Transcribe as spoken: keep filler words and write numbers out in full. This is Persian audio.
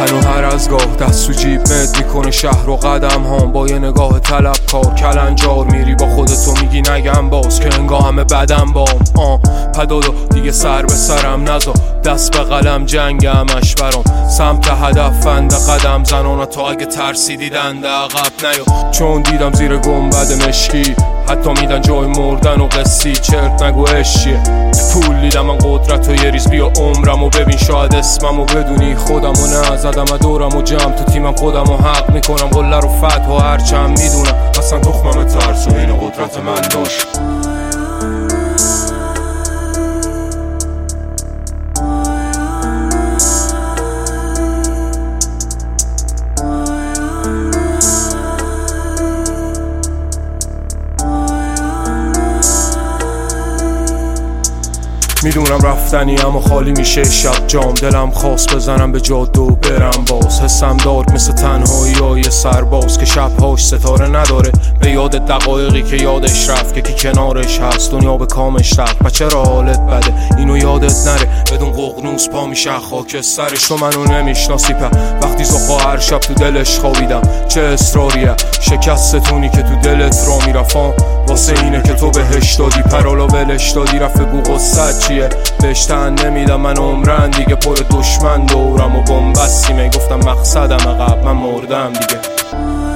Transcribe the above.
هنو هر از گاه دست و جیب مد میکنه شهر و قدم هم با یه نگاه طلبکار کلنجار میری با خودتو میگی نگم باز که انگاه همه بدم بام آه پدادا دیگه سر به سرم نزا دست به قلم جنگ همش برام سمت هدف فند قدم زنانا تا اگه ترسی دیدن عقب نیا چون دیدم زیر گنبد مشکی حتی میدن جای مردن و قصی چرت نگو اشیه پول دیدم من قدرت و یه ریز بیا عمرم و ببین شاید اسمم و بدونی خودم و نه زدم دورم و جمع تو تیمم خودم و حق میکنم قله رو فتح و هرچند میدونم اصلا تخمم ترس و این قدرت من داشت. میدونم رفتنی اما خالی میشه شب جام دلم خواست بزنم به جاده و برم باز حسم دارد مثل تنهایی های سرباز که شبهاش ستاره نداره به یاد دقایقی که یادش رفت که کی کنارش هست دنیا به کامش رفت و چرا حالت بده اینو یادت نره بدون ققنوس پا میشه خاک سرش تو منو نمیشناسی په وقتی زخا هر شب تو دلش خوابیدم چه اصراریه شکستتونی که تو دلت را میرفام واسه اینه که تو بهش دادی پرالا ولش دادی رفت بگو قصت چیه بهش تن نمیدم من عمرن دیگه پر دشمن دورم و بمبستیمه گفتم مقصدم عقب من مردم دیگه.